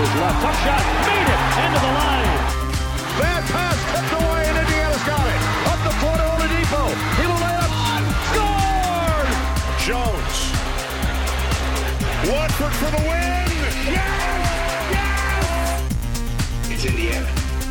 his left. Tough shot. Made it. End of the line. Bad pass. Tipped away, and Indiana's got it. Up the floor to Oladipo. He will lay up. Scored! Jones. Watford for the win. Yes! Yes! It's Indiana.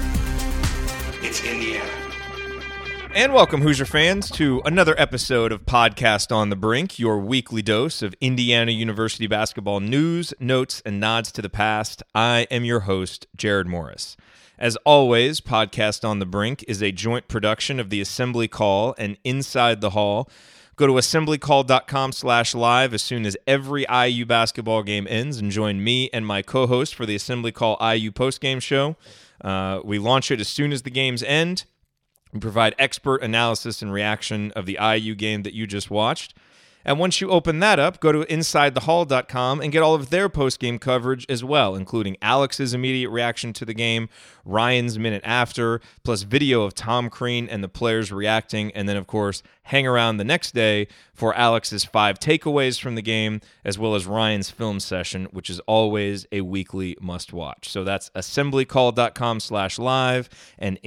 It's Indiana. And welcome, Hoosier fans, to another episode of Podcast on the Brink, your weekly dose of Indiana University basketball news, notes, and nods to the past. I am your host, Jared Morris. As always, Podcast on the Brink is a joint production of the Assembly Call and Inside the Hall. Go to assemblycall.com/live as soon as every IU basketball game ends and join me and my co-host for the Assembly Call IU postgame show. We launch it as soon as the games end. We provide expert analysis and reaction of the IU game that you just watched. And once you open that up, go to InsideTheHall.com and get all of their post-game coverage as well, including Alex's immediate reaction to the game, Ryan's minute after, plus video of Tom Crean and the players reacting, and then, of course, hang around the next day for Alex's 5 takeaways from the game, as well as Ryan's film session, which is always a weekly must-watch. So that's assemblycall.com/live and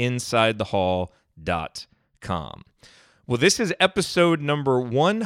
InsideTheHall.com. Well, this is episode number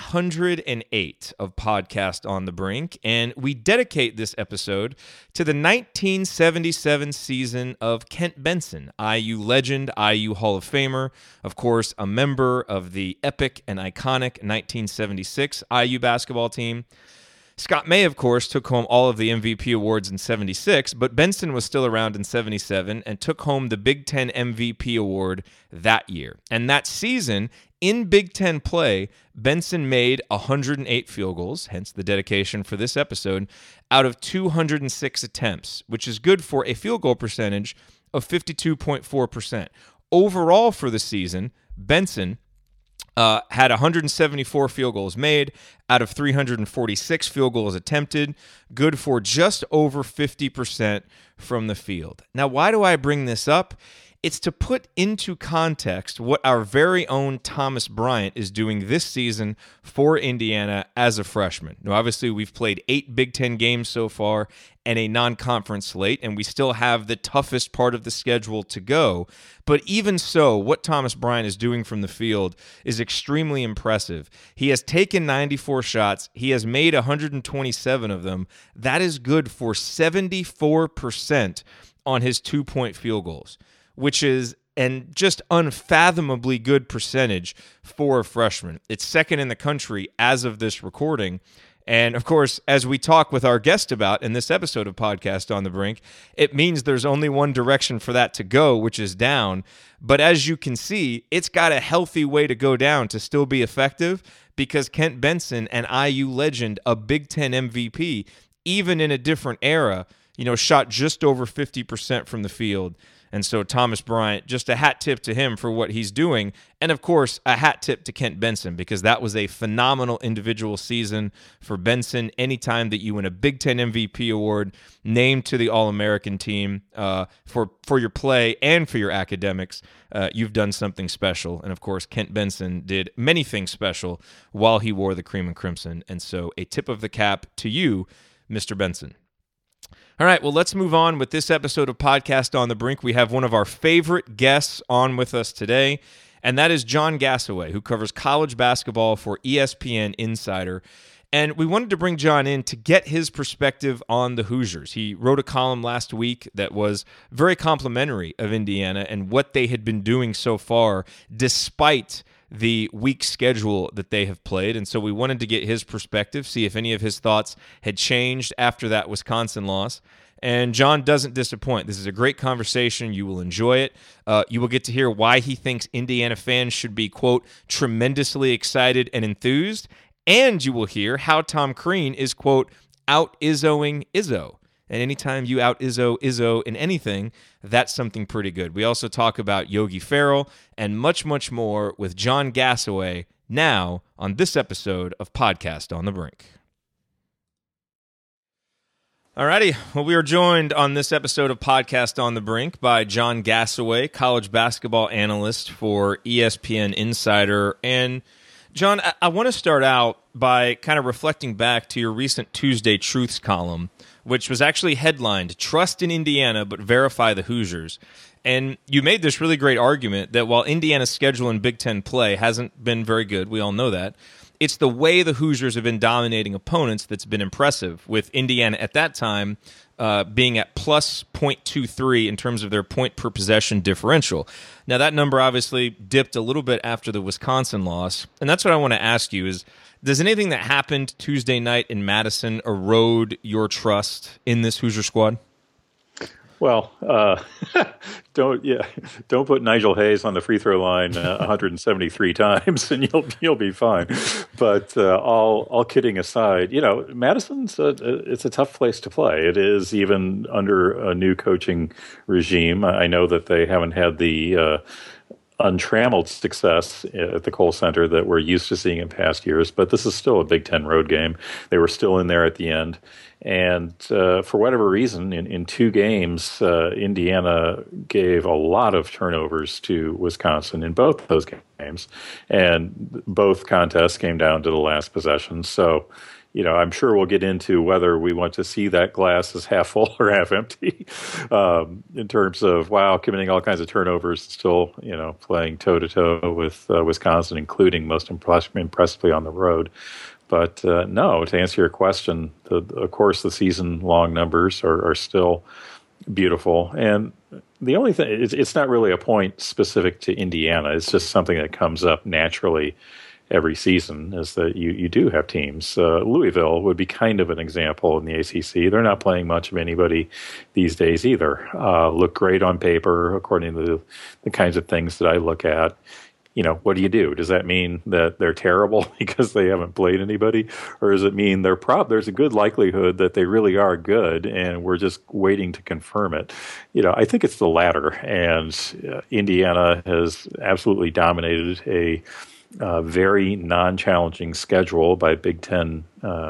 108 of Podcast on the Brink, and we dedicate this episode to the 1977 season of Kent Benson, IU legend, IU Hall of Famer, of course, a member of the epic and iconic 1976 IU basketball team. Scott May, of course, took home all of the MVP awards in 76, but Benson was still around in 77 and took home the Big Ten MVP award that year. And that season, in Big Ten play, Benson made 108 field goals, hence the dedication for this episode, out of 206 attempts, which is good for a field goal percentage of 52.4%. Overall for the season, Benson had 174 field goals made out of 346 field goals attempted, good for just over 50% from the field. Now, why do I bring this up? It's to put into context what our very own Thomas Bryant is doing this season for Indiana as a freshman. Now, obviously, we've played 8 Big Ten games so far and a non-conference slate, and we still have the toughest part of the schedule to go. But even so, what Thomas Bryant is doing from the field is extremely impressive. He has taken 94 shots. He has made 127 of them. That is good for 74% on his 2-point field goals, which is and just unfathomably good percentage for a freshman. It's second in the country as of this recording. And, of course, as we talk with our guest about in this episode of Podcast on the Brink, it means there's only one direction for that to go, which is down. But as you can see, it's got a healthy way to go down to still be effective because Kent Benson, an IU legend, a Big Ten MVP, even in a different era, shot just over 50% from the field. And so Thomas Bryant, just a hat tip to him for what he's doing. And, of course, a hat tip to Kent Benson because that was a phenomenal individual season for Benson. Anytime that you win a Big Ten MVP award, named to the All-American team for your play and for your academics, you've done something special. And, of course, Kent Benson did many things special while he wore the cream and crimson. And so a tip of the cap to you, Mr. Benson. All right, well, let's move on with this episode of Podcast on the Brink. We have one of our favorite guests on with us today, and that is John Gasaway, who covers college basketball for ESPN Insider. And we wanted to bring John in to get his perspective on the Hoosiers. He wrote a column last week that was very complimentary of Indiana and what they had been doing so far, despite the weak schedule that they have played. And so we wanted to get his perspective, see if any of his thoughts had changed after that Wisconsin loss. And John doesn't disappoint. This is a great conversation. You will enjoy it. You will get to hear why he thinks Indiana fans should be, quote, tremendously excited and enthused. And you will hear how Tom Crean is, quote, out-Izzoing Izzo. And anytime you out-Izzo in anything, that's something pretty good. We also talk about Yogi Ferrell and much, much more with John Gasaway now on this episode of Podcast on the Brink. Alrighty, well, we are joined on this episode of Podcast on the Brink by John Gasaway, college basketball analyst for ESPN Insider. And John, I want to start out by kind of reflecting back to your recent Tuesday Truths column, which was actually headlined, "Trust in Indiana, but verify the Hoosiers." And you made this really great argument that while Indiana's schedule in Big Ten play hasn't been very good, we all know that, it's the way the Hoosiers have been dominating opponents that's been impressive, with Indiana at that time being at plus 0.23 in terms of their point per possession differential. Now, that number obviously dipped a little bit after the Wisconsin loss, and that's what I want to ask you is, does anything that happened Tuesday night in Madison erode your trust in this Hoosier squad? Well, don't put Nigel Hayes on the free throw line 173 times, and you'll be fine. But all kidding aside, Madison's it's a tough place to play. It is, even under a new coaching regime. I know that they haven't had the untrammeled success at the Kohl Center that we're used to seeing in past years, but this is still a Big Ten road game. They were still in there at the end. And for whatever reason, in two games, Indiana gave a lot of turnovers to Wisconsin in both those games. And both contests came down to the last possession. So, I'm sure we'll get into whether we want to see that glass as half full or half empty in terms of, committing all kinds of turnovers, still, playing toe-to-toe with Wisconsin, including most impressively on the road. But no, to answer your question, of course, the season-long numbers are still beautiful. And the only thing, it's not really a point specific to Indiana. It's just something that comes up naturally every season, is that you do have teams. Louisville would be kind of an example in the ACC. They're not playing much of anybody these days either. Look great on paper, according to the kinds of things that I look at. What do you do? Does that mean that they're terrible because they haven't played anybody? Or does it mean there's a good likelihood that they really are good and we're just waiting to confirm it? I think it's the latter. And Indiana has absolutely dominated a very non-challenging schedule by Big Ten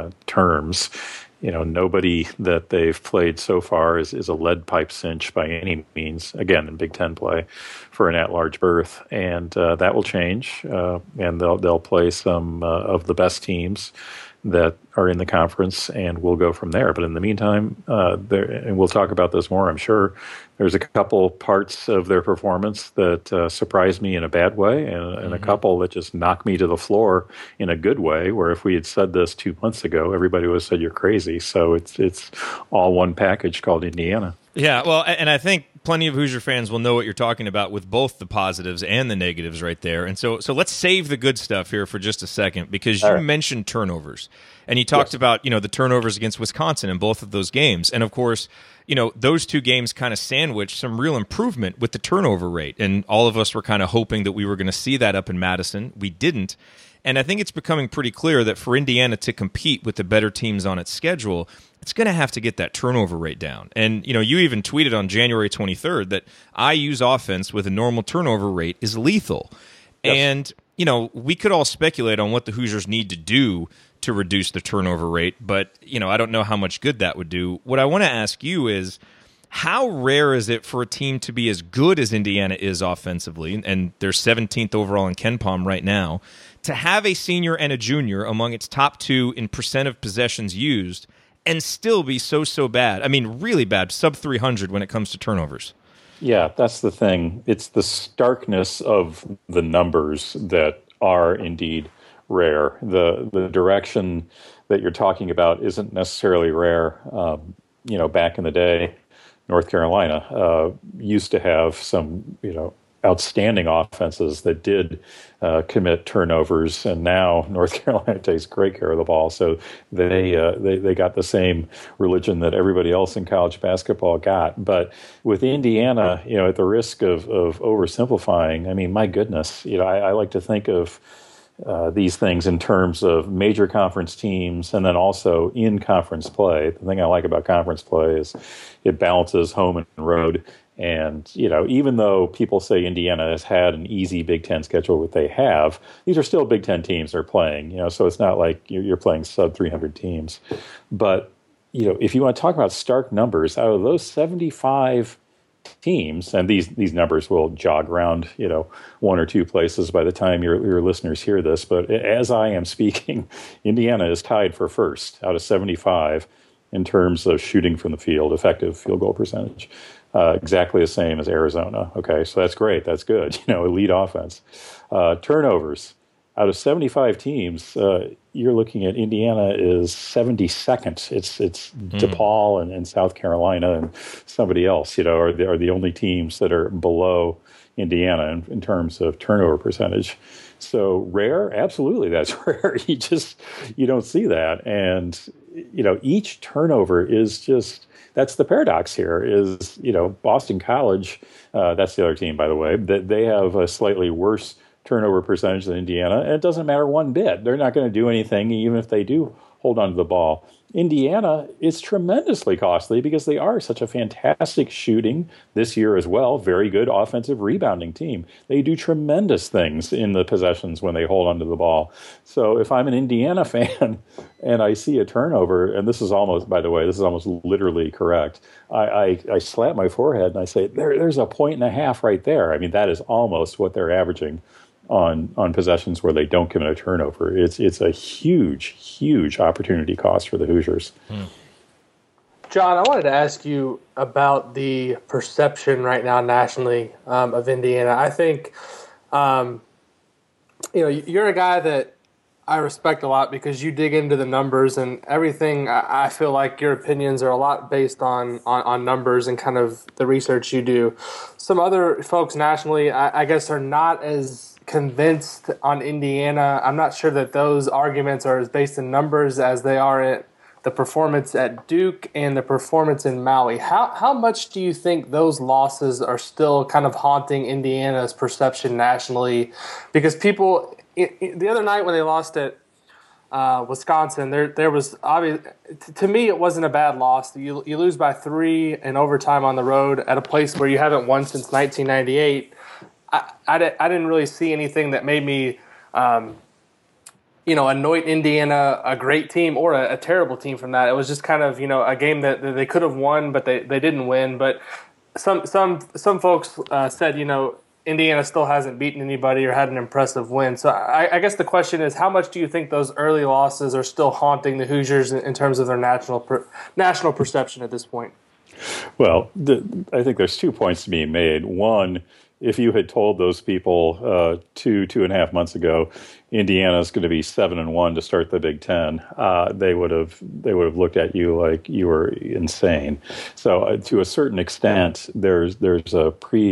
terms. Nobody that they've played so far is a lead pipe cinch by any means, again, in Big Ten play for an at-large berth. And that will change, and they'll play some of the best teams that are in the conference, and we'll go from there. But in the meantime, and we'll talk about this more, I'm sure, there's a couple parts of their performance that surprised me in a bad way, and a couple that just knocked me to the floor in a good way, where if we had said this 2 months ago, everybody would have said you're crazy. So it's all one package called Indiana. Yeah, well, and I think plenty of Hoosier fans will know what you're talking about with both the positives and the negatives right there. And so let's save the good stuff here for just a second, because you mentioned turnovers. And you talked about, the turnovers against Wisconsin in both of those games. And, of course, those two games kind of sandwiched some real improvement with the turnover rate. And all of us were kind of hoping that we were going to see that up in Madison. We didn't. And I think it's becoming pretty clear that for Indiana to compete with the better teams on its schedule, it's going to have to get that turnover rate down. And, you even tweeted on January 23rd that IU's offense with a normal turnover rate is lethal. Yes. And, we could all speculate on what the Hoosiers need to do to reduce the turnover rate, but, I don't know how much good that would do. What I want to ask you is, how rare is it for a team to be as good as Indiana is offensively, and they're 17th overall in KenPom right now, to have a senior and a junior among its top two in percent of possessions used and still be so bad? I mean, really bad, sub 300 when it comes to turnovers. Yeah, that's the thing. It's the starkness of the numbers that are indeed rare. The direction that you're talking about isn't necessarily rare. Back in the day, North Carolina used to have some, outstanding offenses that did commit turnovers, and now North Carolina takes great care of the ball. So they got the same religion that everybody else in college basketball got. But with Indiana, at the risk of oversimplifying, I mean, my goodness, I like to think of these things in terms of major conference teams and then also in conference play. The thing I like about conference play is it balances home and road. And, even though people say Indiana has had an easy Big Ten schedule, what they have, these are still Big Ten teams they're playing, so it's not like you're playing sub 300 teams. But, if you want to talk about stark numbers, out of those 75 teams, and these numbers will jog around, one or two places by the time your listeners hear this, but as I am speaking, Indiana is tied for first out of 75. in terms of shooting from the field, effective field goal percentage. Exactly the same as Arizona. Okay, so that's great. That's good. Elite offense. Turnovers. Out of 75 teams, you're looking at Indiana is 72nd. It's DePaul and South Carolina and somebody else, are the only teams that are below Indiana in terms of turnover percentage. So rare, absolutely, that's rare. You don't see that, and each turnover is just. That's the paradox here. Is Boston College? That's the other team, by the way. That they have a slightly worse turnover percentage than Indiana, and it doesn't matter one bit. They're not going to do anything, even if they do hold on to the ball. Indiana is tremendously costly because they are such a fantastic shooting this year as well, very good offensive rebounding team. They do tremendous things in the possessions when they hold on to the ball. So if I'm an Indiana fan and I see a turnover, and this is almost, by the way, this is almost literally correct, I slap my forehead and I say, there's a 1.5 right there. I mean, that is almost what they're averaging on possessions where they don't commit a turnover. It's a huge opportunity cost for the Hoosiers. John, I wanted to ask you about the perception right now nationally of Indiana. I think, you're a guy that I respect a lot because you dig into the numbers and everything. I feel like your opinions are a lot based on numbers and kind of the research you do. Some other folks nationally, I guess, are not as convinced on Indiana. I'm not sure that those arguments are as based in numbers as they are at the performance at Duke and the performance in Maui. How much do you think those losses are still kind of haunting Indiana's perception nationally? Because people, the other night when they lost at Wisconsin, there was obvious. To me, it wasn't a bad loss. You lose by 3 in overtime on the road at a place where you haven't won since 1998. I didn't really see anything that made me, anoint Indiana a great team or a terrible team from that. It was just kind of, a game that they could have won, but they didn't win. But some folks said, Indiana still hasn't beaten anybody or had an impressive win. So I guess the question is, how much do you think those early losses are still haunting the Hoosiers in terms of their national perception at this point? Well, I think there's 2 points to be made. One, if you had told those people 2.5 months ago, Indiana's going to be 7-1 to start the Big Ten, they would have looked at you like you were insane. So to a certain extent, there's a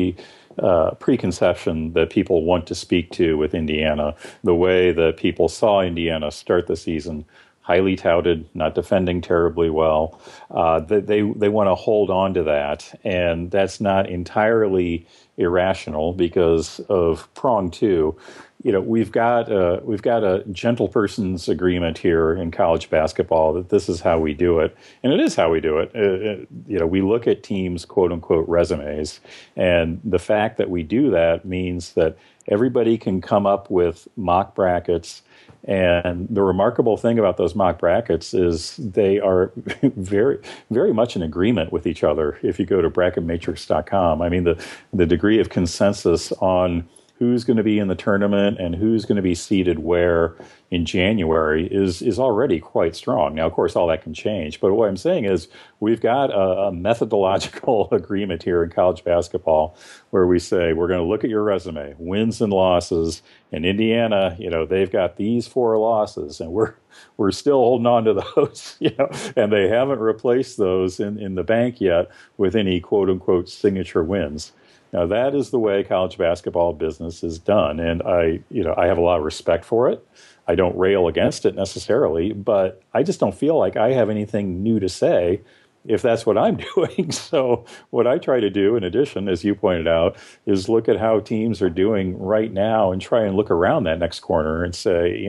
preconception that people want to speak to with Indiana, the way that people saw Indiana start the season. Highly touted, not defending terribly well. They want to hold on to that, and that's not entirely irrational because of prong 2. We've got a gentle person's agreement here in college basketball that this is how we do it, and it is how we do it. We look at teams' quote unquote resumes, and the fact that we do that means that everybody can come up with mock brackets. And the remarkable thing about those mock brackets is they are very, very much in agreement with each other. If you go to bracketmatrix.com, I mean, the degree of consensus on who's going to be in the tournament and who's going to be seated where in January is already quite strong. Now, of course, all that can change. But what I'm saying is we've got a methodological agreement here in college basketball where we say we're going to look at your resume, wins and losses. In Indiana, they've got these 4 losses, and we're still holding on to those, and they haven't replaced those in the bank yet with any quote unquote signature wins. Now, that is the way college basketball business is done, and I have a lot of respect for it. I don't rail against it necessarily, but I just don't feel like I have anything new to say if that's what I'm doing. So what I try to do, in addition, as you pointed out, is look at how teams are doing right now and try and look around that next corner and say,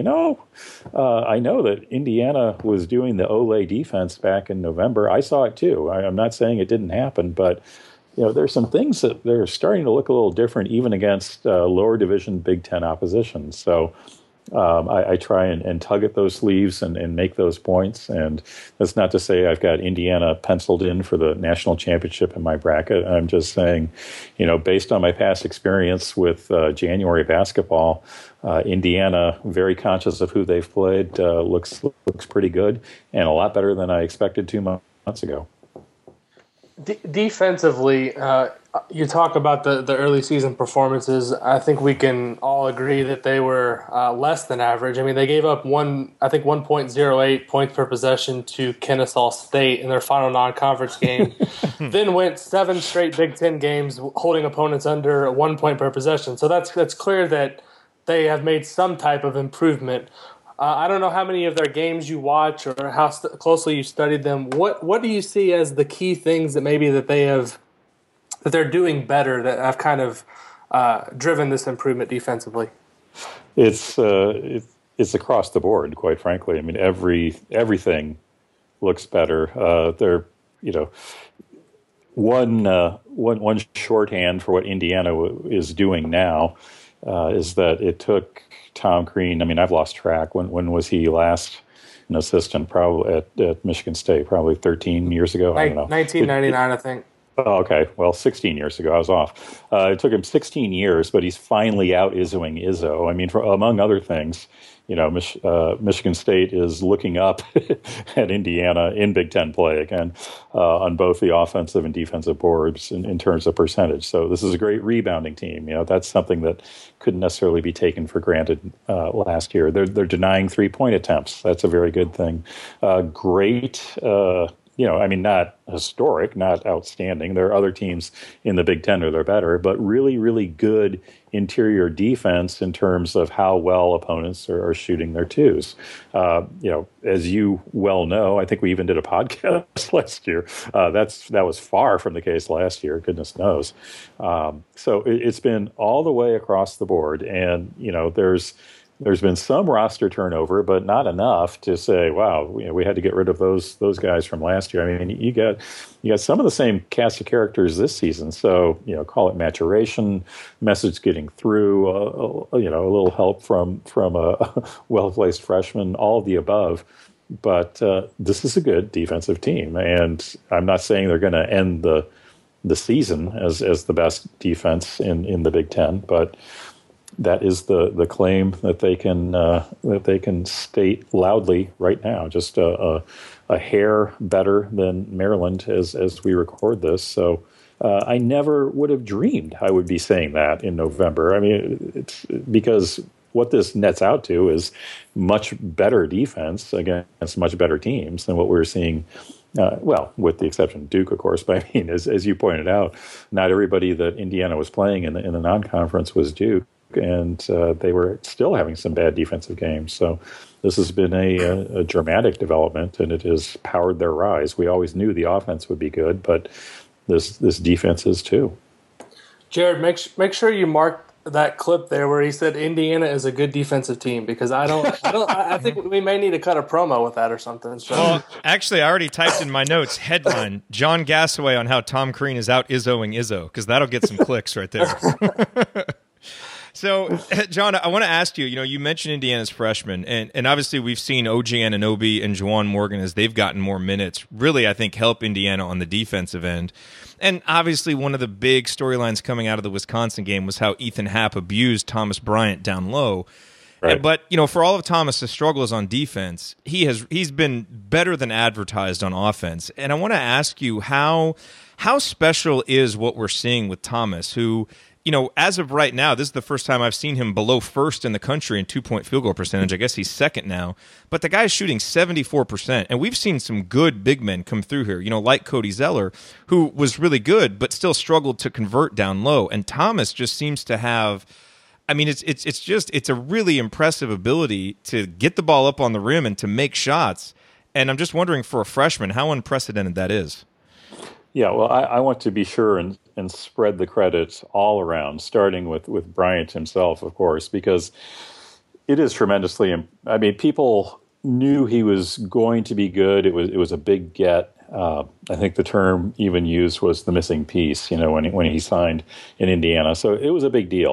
I know that Indiana was doing the Olay defense back in November. I saw it too. I'm not saying it didn't happen, but there's some things that they're starting to look a little different even against lower division Big Ten opposition. So I try and tug at those sleeves and make those points. And that's not to say I've got Indiana penciled in for the national championship in my bracket. I'm just saying, based on my past experience with January basketball, Indiana, very conscious of who they've played, looks pretty good and a lot better than I expected 2 months ago. Defensively, you talk about the early season performances. I think we can all agree that they were less than average. I mean, they gave up 1.08 points per possession to Kennesaw State in their final non-conference game. Then went 7 straight Big Ten games holding opponents under 1 point per possession. So that's clear that they have made some type of improvement. I don't know how many of their games you watch or how closely you studied them. What do you see as the key things that maybe that they're doing better that have kind of driven this improvement defensively? It's across the board, quite frankly. I mean, everything looks better. They're one shorthand for what Indiana is doing now is that it took Tom Crean. I mean, I've lost track. When was he last an assistant? Probably at Michigan State, probably 13 years ago. I don't know. 1999, I think. Oh, okay. Well, 16 years ago, I was off. It took him 16 years, but he's finally out-Izzoing Izzo. I mean, among other things, Michigan State is looking up at Indiana in Big Ten play again on both the offensive and defensive boards in terms of percentage. So this is a great rebounding team. That's something that couldn't necessarily be taken for granted last year. They're denying 3-point attempts. That's a very good thing. Great. Not historic, not outstanding. There are other teams in the Big Ten that are better, but really, really good interior defense in terms of how well opponents are shooting their twos. As you well know, I think we even did a podcast last year. That was far from the case last year, goodness knows. So it's been all the way across the board, and there's been some roster turnover, but not enough to say, wow, we had to get rid of those guys from last year. I mean, you got some of the same cast of characters this season. So, call it maturation, message getting through, a little help from a well-placed freshman, all of the above. But this is a good defensive team, and I'm not saying they're going to end the season as the best defense in the Big Ten, but that is the claim that they can state loudly right now. Just a hair better than Maryland as we record this. So I never would have dreamed I would be saying that in November. I mean, it's because what this nets out to is much better defense against much better teams than what we were seeing. With the exception of Duke, of course. But I mean, as you pointed out, not everybody that Indiana was playing in the non-conference was Duke. And they were still having some bad defensive games. So this has been a dramatic development, and it has powered their rise. We always knew the offense would be good, but this defense is too. Jared, make sure you mark that clip there where he said Indiana is a good defensive team, because I think we may need to cut a promo with that or something. So. Well, actually, I already typed in my notes headline: John Gassaway on how Tom Crean is out Izzoing Izzo, because that'll get some clicks right there. So, John, I want to ask you, you mentioned Indiana's freshmen, and obviously we've seen OG Anunoby and Juwan Morgan, as they've gotten more minutes, really, I think, help Indiana on the defensive end. And obviously one of the big storylines coming out of the Wisconsin game was how Ethan Happ abused Thomas Bryant down low. Right. But, for all of Thomas's struggles on defense, he's been better than advertised on offense. And I want to ask you, how special is what we're seeing with Thomas, who – as of right now, this is the first time I've seen him below first in the country in 2-point field goal percentage. I guess he's second now. But the guy's shooting 74%. And we've seen some good big men come through here, like Cody Zeller, who was really good but still struggled to convert down low. And Thomas just seems to have – I mean, it's a really impressive ability to get the ball up on the rim and to make shots. And I'm just wondering, for a freshman, how unprecedented that is. Yeah, well, I want to be sure and spread the credit all around, starting with Bryant himself, of course, because it is tremendously. I mean, people knew he was going to be good. It was a big get. I think the term even used was the missing piece. When he signed in Indiana, so it was a big deal.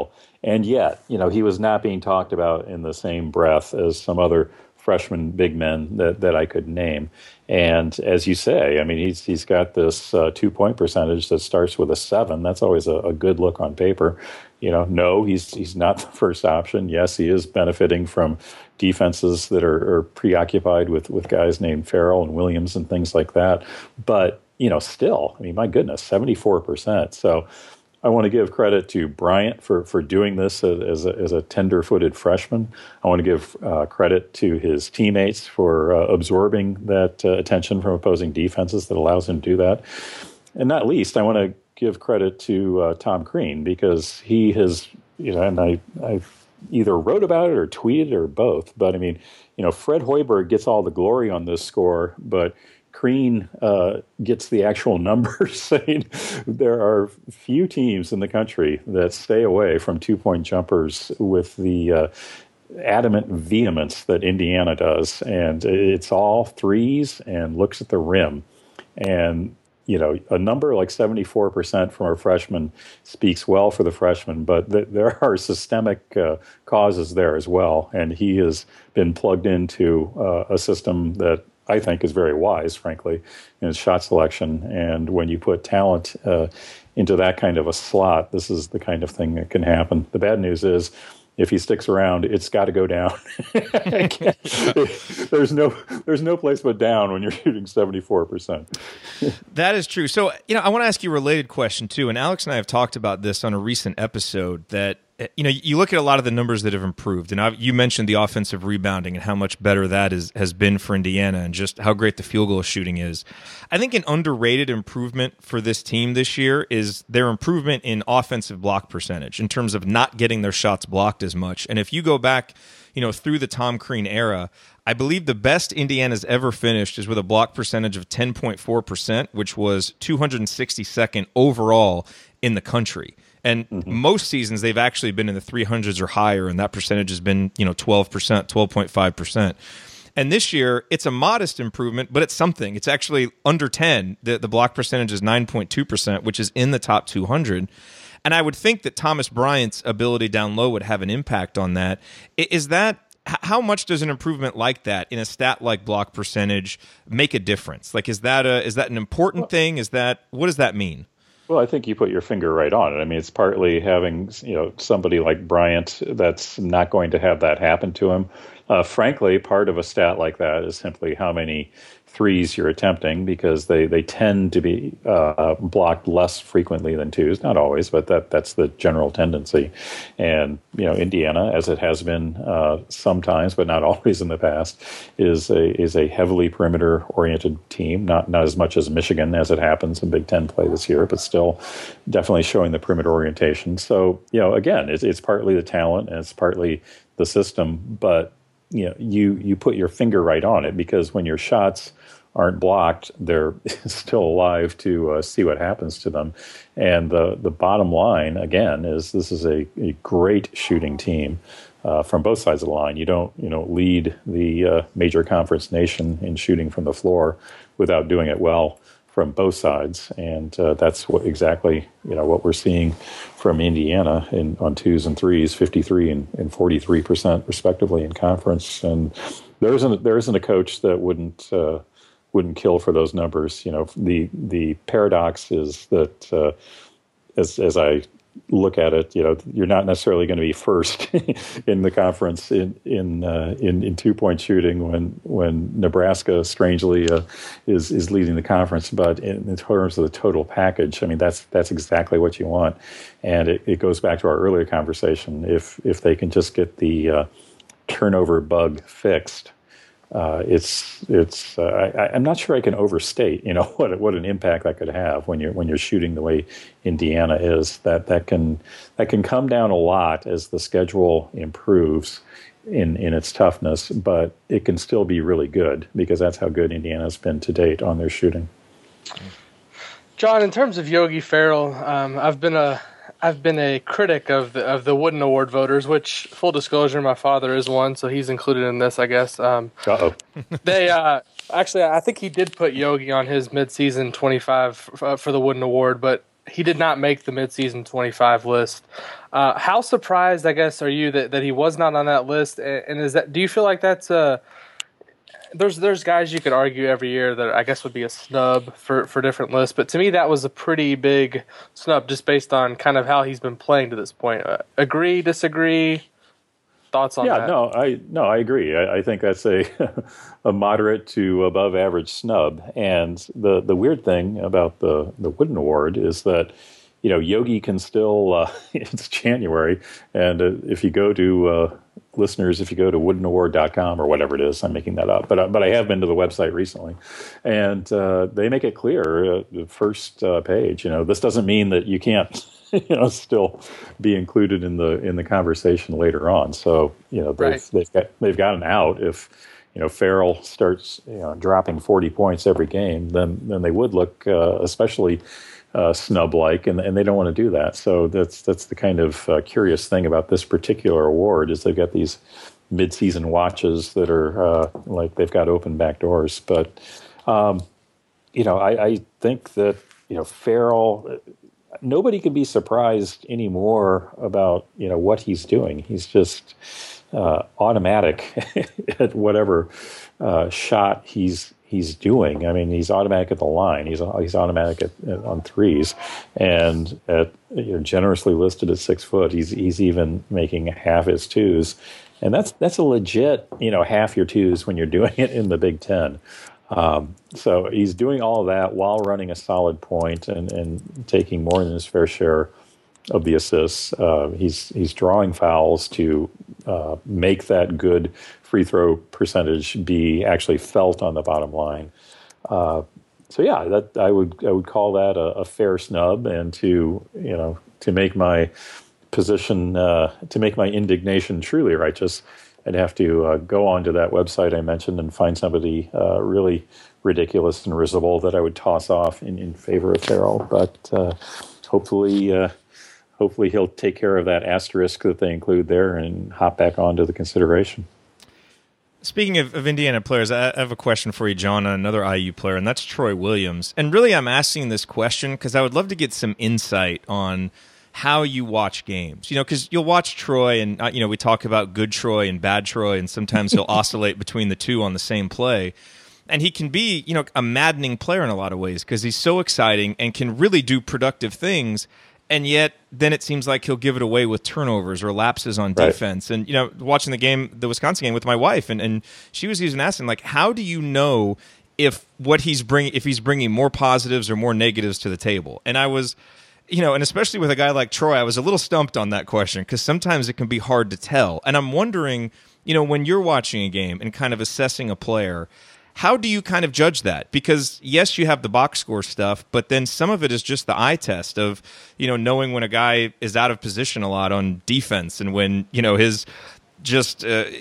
And yet, he was not being talked about in the same breath as some other freshman big men that I could name. And as you say, I mean, he's got this 2-point percentage that starts with a 7. That's always a good look on paper. No, he's not the first option. Yes, he is benefiting from defenses that are preoccupied with guys named Farrell and Williams and things like that. But, still, I mean, my goodness, 74%. So I want to give credit to Bryant for doing this as a tender-footed freshman. I want to give credit to his teammates for absorbing that attention from opposing defenses that allows him to do that. And not least, I want to give credit to Tom Crean, because he has, and I either wrote about it or tweeted or both. But I mean, Fred Hoiberg gets all the glory on this score, but Crean gets the actual numbers, saying there are few teams in the country that stay away from 2-point jumpers with the adamant vehemence that Indiana does. And it's all threes and looks at the rim. And a number like 74% from a freshman speaks well for the freshman, but there are systemic causes there as well. And he has been plugged into a system that I think is very wise, frankly, in his shot selection. And when you put talent into that kind of a slot, this is the kind of thing that can happen. The bad news is, if he sticks around, it's got to go down. There's no place but down when you're shooting 74%. That is true. So, I want to ask you a related question too. And Alex and I have talked about this on a recent episode, that you look at a lot of the numbers that have improved, and you mentioned the offensive rebounding and how much better that has been for Indiana, and just how great the field goal shooting is. I think an underrated improvement for this team this year is their improvement in offensive block percentage, in terms of not getting their shots blocked as much. And if you go back, through the Tom Crean era, I believe the best Indiana's ever finished is with a block percentage of 10.4%, which was 262nd overall in the country. And most seasons, they've actually been in the 300s or higher, and that percentage has been, 12%, 12.5%. And this year, it's a modest improvement, but it's something. It's actually under 10. The block percentage is 9.2%, which is in the top 200. And I would think that Thomas Bryant's ability down low would have an impact on that. How much does an improvement like that in a stat like block percentage make a difference? Like, is that an important thing? What does that mean? Well, I think you put your finger right on it. I mean, it's partly having, somebody like Bryant that's not going to have that happen to him. Frankly, part of a stat like that is simply how many threes you're attempting, because they tend to be blocked less frequently than twos. Not always, but that's the general tendency. And, Indiana, as it has been sometimes, but not always in the past, is a heavily perimeter-oriented team. Not as much as Michigan, as it happens in Big Ten play this year, but still definitely showing the perimeter orientation. So, again, it's partly the talent and it's partly the system, but you put your finger right on it, because when your shots aren't blocked, they're still alive to see what happens to them. And the bottom line, again, is this is a great shooting team from both sides of the line. You don't lead the major conference nation in shooting from the floor without doing it well from both sides, and that's exactly what we're seeing from Indiana on twos and threes, 53 and 43% respectively in conference. And there isn't a coach that wouldn't kill for those numbers. The paradox is that as I look at it, you're not necessarily going to be first in the conference in 2-point shooting when Nebraska strangely is leading the conference. But in terms of the total package, I mean, that's exactly what you want. And it goes back to our earlier conversation. If they can just get the turnover bug fixed, I'm not sure I can overstate, what an impact that could have when you're shooting the way Indiana is. That can come down a lot as the schedule improves in its toughness, but it can still be really good, because that's how good Indiana's been to date on their shooting. John, in terms of Yogi Ferrell, I've been a critic of the Wooden Award voters, which, full disclosure, my father is one, so he's included in this, I guess. They actually, I think he did put Yogi on his midseason 25 for the Wooden Award, but he did not make the midseason 25 list. How surprised, I guess, are you that he was not on that list? And do you feel like that's there's guys you could argue every year that I guess would be a snub for different lists, but to me that was a pretty big snub just based on kind of how he's been playing to this point. Agree, disagree? Thoughts on that? Yeah, I agree. I think that's a moderate to above average snub. And the weird thing about the Wooden Award is that, Yogi can still, it's January, and if you go to, listeners, if you go to woodenaward.com or whatever it is, I'm making that up, but I have been to the website recently, and they make it clear, the first page, this doesn't mean that you can't, still be included in the conversation later on. So, they've got an out. If, Farrell starts, dropping 40 points every game, then they would look especially snub-like, and they don't want to do that. So that's the kind of curious thing about this particular award is they've got these mid-season watches that are like they've got open back doors. But I think that Farrell, nobody can be surprised anymore about what he's doing. He's just automatic at whatever shot he's doing. I mean, he's automatic at the line. He's automatic on threes, and at generously listed at 6 foot. He's even making half his twos, and that's a legit half your twos when you're doing it in the Big Ten. So he's doing all of that while running a solid point and taking more than his fair share of the assists. He's drawing fouls to make that good free throw percentage be actually felt on the bottom line. So yeah, that I would call that a fair snub, and to make my position to make my indignation truly righteous, I'd have to go onto that website I mentioned and find somebody really ridiculous and risible that I would toss off in favor of Farrell. But hopefully he'll take care of that asterisk that they include there and hop back onto the consideration. Speaking of Indiana players, I have a question for you, John, on another IU player, and that's Troy Williams. And really, I'm asking this question because I would love to get some insight on how you watch games. Because you'll watch Troy, and we talk about good Troy and bad Troy, and sometimes he'll oscillate between the two on the same play. And he can be, a maddening player in a lot of ways because he's so exciting and can really do productive things. And yet, then it seems like he'll give it away with turnovers or lapses on defense. And, watching the Wisconsin game with my wife, and she was even asking, like, how do you know if he's bringing more positives or more negatives to the table? And I was, and especially with a guy like Troy, I was a little stumped on that question because sometimes it can be hard to tell. And I'm wondering, when you're watching a game and kind of assessing a player, how do you kind of judge that? Because, yes, you have the box score stuff, but then some of it is just the eye test of, knowing when a guy is out of position a lot on defense and when, his just,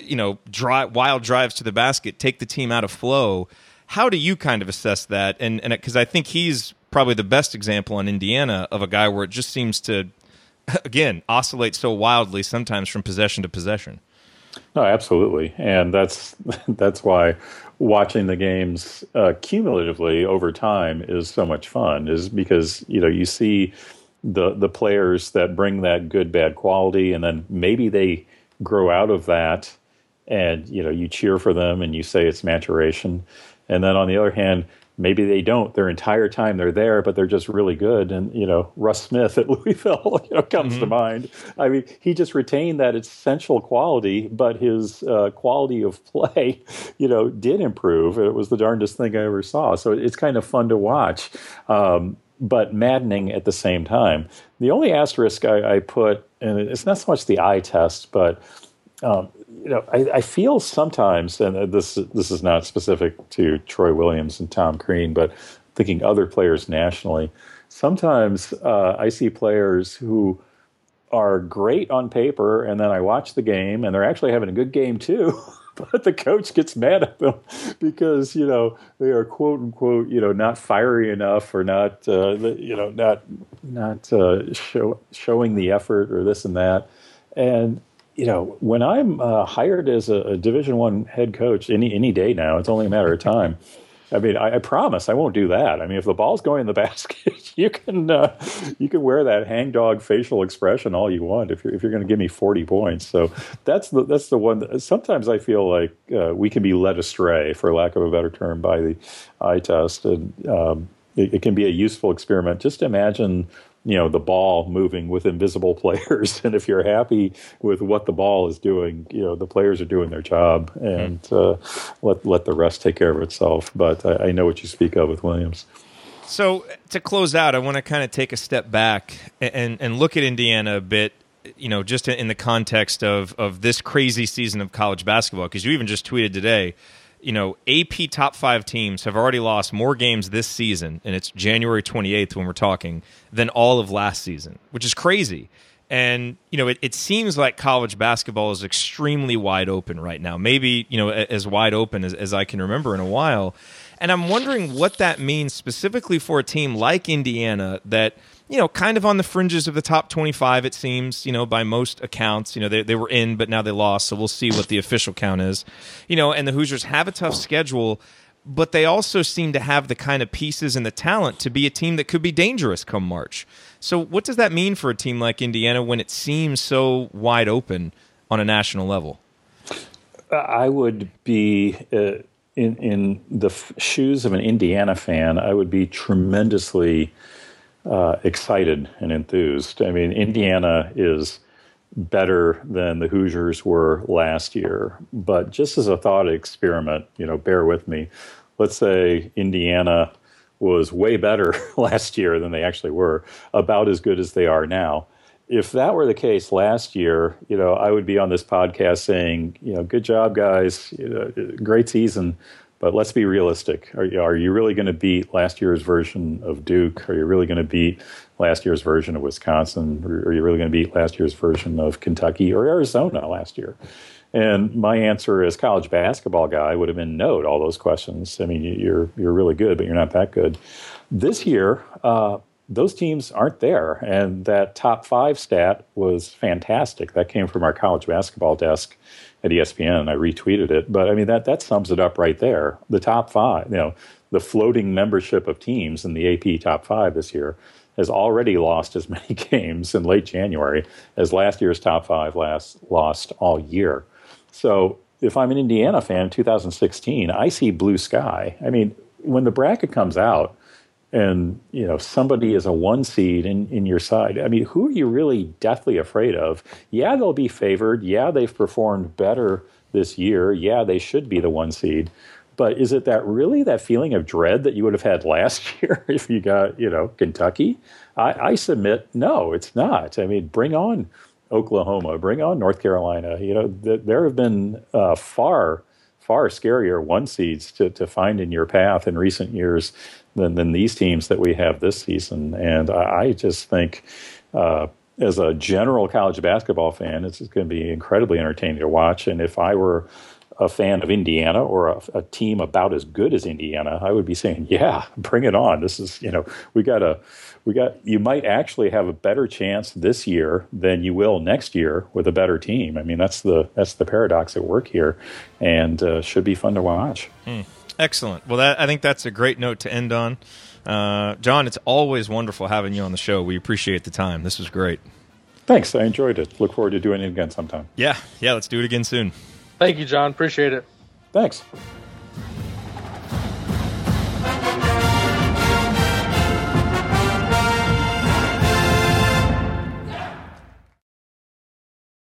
wild drives to the basket take the team out of flow. How do you kind of assess that? And because I think he's probably the best example in Indiana of a guy where it just seems to, again, oscillate so wildly sometimes from possession to possession. No, absolutely. And that's why watching the games cumulatively over time is so much fun, is because, you see the players that bring that good, bad quality, and then maybe they grow out of that and, you cheer for them and you say it's maturation. And then on the other hand, maybe they don't. Their entire time they're there, but they're just really good. And, Russ Smith at Louisville, comes to mind. I mean, he just retained that essential quality, but his quality of play, did improve. It was the darndest thing I ever saw. So it's kind of fun to watch, but maddening at the same time. The only asterisk I put, and it's not so much the eye test, but I feel sometimes, and this is not specific to Troy Williams and Tom Crean, but thinking other players nationally, sometimes I see players who are great on paper, and then I watch the game, and they're actually having a good game too, but the coach gets mad at them because, they are quote unquote, not fiery enough or not, not showing the effort or this and that. And when I'm hired as a Division I head coach any day now, it's only a matter of time. I mean, I promise I won't do that. I mean, if the ball's going in the basket, you can wear that hangdog facial expression all you want if you're going to give me 40 points. So that's the one that sometimes I feel like we can be led astray, for lack of a better term, by the eye test, and it can be a useful experiment. Just imagine, the ball moving with invisible players, and if you're happy with what the ball is doing, the players are doing their job, and let the rest take care of itself. But I know what you speak of with Williams. So to close out, I want to kind of take a step back and look at Indiana a bit, just in the context of this crazy season of college basketball, because you even just tweeted today, AP top 5 teams have already lost more games this season, and it's January 28th when we're talking, than all of last season, which is crazy. And, it seems like college basketball is extremely wide open right now, maybe, as wide open as I can remember in a while. And I'm wondering what that means specifically for a team like Indiana that, kind of on the fringes of the top 25, it seems, by most accounts. They were in, but now they lost, so we'll see what the official count is. And the Hoosiers have a tough schedule, but they also seem to have the kind of pieces and the talent to be a team that could be dangerous come March. So what does that mean for a team like Indiana when it seems so wide open on a national level? I would be... In the shoes of an Indiana fan, I would be tremendously excited and enthused. I mean, Indiana is better than the Hoosiers were last year. But just as a thought experiment, bear with me. Let's say Indiana was way better last year than they actually were, about as good as they are now. If that were the case last year, I would be on this podcast saying, good job, guys, great season, but let's be realistic. Are you really going to beat last year's version of Duke? Are you really going to beat last year's version of Wisconsin? Or are you really going to beat last year's version of Kentucky or Arizona last year? And my answer as college basketball guy would have been no to all those questions. I mean, you're really good, but you're not that good. This year, those teams aren't there, and that top 5 stat was fantastic. That came from our college basketball desk at ESPN, and I retweeted it. But I mean, that sums it up right there. The top 5, the floating membership of teams in the AP top 5 this year has already lost as many games in late January as last year's top 5 lost all year. So if I'm an Indiana fan in 2016, I see blue sky. I mean, when the bracket comes out, and, somebody is a 1 seed in your side, I mean, who are you really deathly afraid of? Yeah, they'll be favored. Yeah, they've performed better this year. Yeah, they should be the 1 seed. But is it that feeling of dread that you would have had last year if you got, Kentucky? I submit, no, it's not. I mean, bring on Oklahoma, bring on North Carolina. There have been far scarier 1 seeds to find in your path in recent years than these teams that we have this season. And I just think as a general college basketball fan, it's going to be incredibly entertaining to watch. And if I were a fan of Indiana or a team about as good as Indiana, I would be saying, yeah, bring it on. This is, you might actually have a better chance this year than you will next year with a better team. I mean, that's the paradox at work here, and should be fun to watch. Excellent. Well, I think that's a great note to end on. John, it's always wonderful having you on the show. We appreciate the time. This was great. Thanks. I enjoyed it. Look forward to doing it again sometime. Yeah, let's do it again soon. Thank you, John. Appreciate it. Thanks.